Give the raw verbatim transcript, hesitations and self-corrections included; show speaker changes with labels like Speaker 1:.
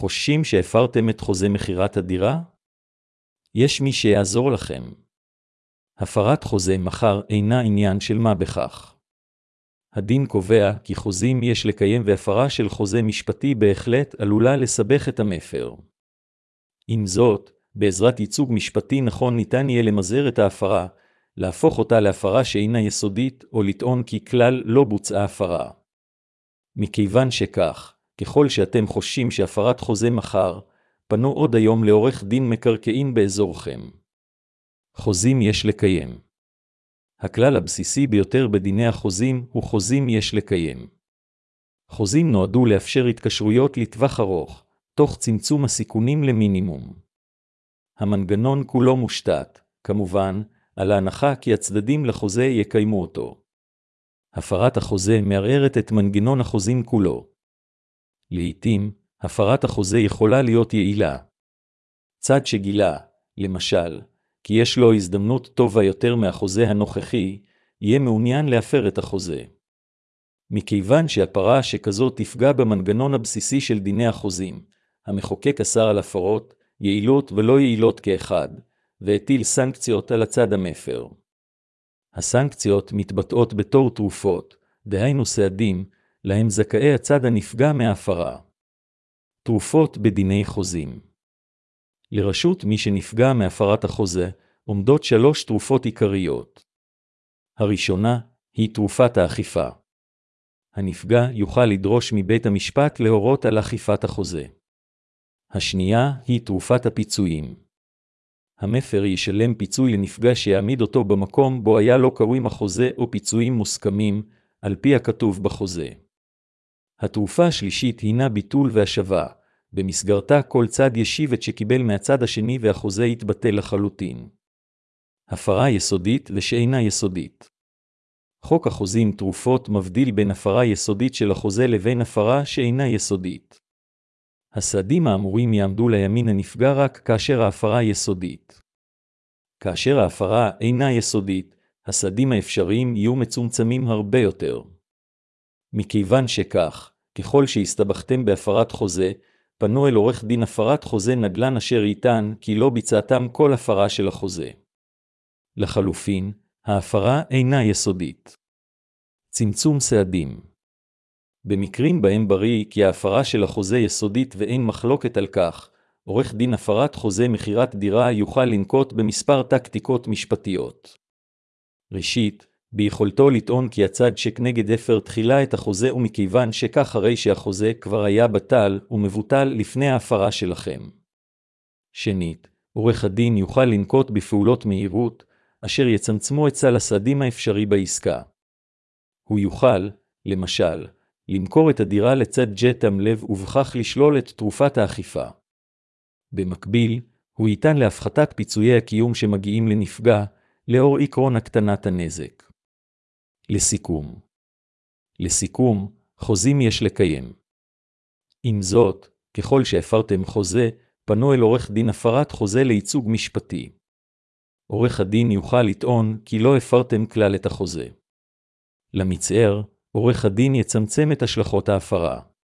Speaker 1: חוששים שהפרתם את חוזה מכירת הדירה? יש מי שיעזור לכם. הפרת חוזה מחר אינה עניין של מה בכך. הדין קובע כי חוזים יש לקיים והפרה של חוזה משפטי בהחלט עלולה לסבך את המפר. עם זאת, בעזרת ייצוג משפטי נכון ניתן יהיה למזער את ההפרה, להפוך אותה להפרה שאינה יסודית או לטעון כי כלל לא בוצעה הפרה. מכיוון שכך, ככל שאתם חוששים שהפרת חוזה מחר, פנו עוד היום לעורך דין מקרקעין באזורכם. חוזים יש לקיים. הכלל הבסיסי ביותר בדיני החוזים הוא חוזים יש לקיים. חוזים נועדו לאפשר התקשרויות לטווח ארוך, תוך צמצום הסיכונים למינימום. המנגנון כולו מושתת, כמובן, על ההנחה כי הצדדים לחוזה יקיימו אותו. הפרת החוזה מערערת את מנגנון החוזים כולו. לעתים, הפרת החוזה יכולה להיות יעילה. צד שגילה, למשל, כי יש לו הזדמנות טובה יותר מהחוזה הנוכחי, יהיה מעוניין להפר את החוזה. מכיוון שהפרה שכזו תפגע במנגנון הבסיסי של דיני החוזים, המחוקק אסר על הפרות, יעילות ולא יעילות כאחד, והטיל סנקציות על הצד המפר. הסנקציות מתבטאות בתור תרופות, דהיינו סעדים, להם זכאי הצד הנפגע מההפרה. תרופות בדיני חוזים. לרשות מי שנפגע מהפרת החוזה, עומדות שלוש תרופות עיקריות. הראשונה היא תרופת האכיפה. הנפגע יוכל לדרוש מבית המשפט להורות על אכיפת החוזה. השנייה היא תרופת הפיצויים. המפר ישלם פיצוי לנפגע שיעמיד אותו במקום בו היה לו קרויים החוזה או פיצויים מוסכמים, על פי הכתוב בחוזה. התרופה השלישית הינה ביטול והשבה, במסגרתה כל צד ישיב את שקיבל מהצד השני והחוזה יתבטל לחלוטין. הפרה יסודית ושאינה יסודית. חוק החוזים תרופות מבדיל בין הפרה יסודית של החוזה לבין הפרה שאינה יסודית. הסעדים האמורים יעמדו לימין הנפגע רק כאשר ההפרה יסודית. כאשר ההפרה אינה יסודית, הסעדים האפשריים יהיו מצומצמים הרבה יותר. מכיוון שכך, ככל שהסתבכתם בהפרת חוזה, פנו אל עורך דין הפרת חוזה נדל"ן אשר יטען כי לא ביצעתם כל הפרה של החוזה. לחלופין, ההפרה אינה יסודית. צמצום סעדים. במקרים בהם בריא כי ההפרה של החוזה יסודית ואין מחלוקת על כך, עורך דין הפרת חוזה מכירת דירה יוכל לנקוט במספר טקטיקות משפטיות. ראשית, ביכולתו לטעון כי הצד שכנגד הפר תחילה את החוזה ומכיוון שכך הרי שהחוזה כבר היה בטל ומבוטל לפני ההפרה שלכם. שנית, עורך הדין יוכל לנקוט בפעולות מהירות, אשר יצמצמו את סל הסעדים האפשרי בעסקה. הוא יוכל, למשל, למכור את הדירה לצד ג'תם לב ובכך לשלול את תרופת האכיפה. במקביל, הוא ייתן להפחתת פיצויי הקיום שמגיעים לנפגע, לאור עקרון הקטנת הנזק. לסיכום. לסיכום, חוזים יש לקיים. עם זאת, ככל שהפרתם חוזה, פנו אל עורך דין הפרת חוזה לייצוג משפטי. עורך הדין יוכל לטעון כי לא הפרתם כלל את החוזה. למצער, עורך הדין יצמצם את השלכות ההפרה.